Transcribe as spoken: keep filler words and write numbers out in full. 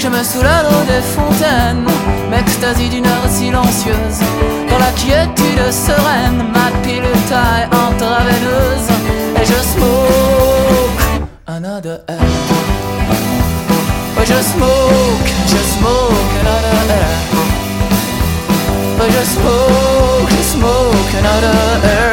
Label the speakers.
Speaker 1: me saoule à l'eau des fontaines, m'extasie d'une heure silencieuse. Dans la quiétude sereine, ma pilule taille intraveineuse. Et je smoke another air. Oh, je smoke, je smoke another air. Oh, je smoke, je smoke another air.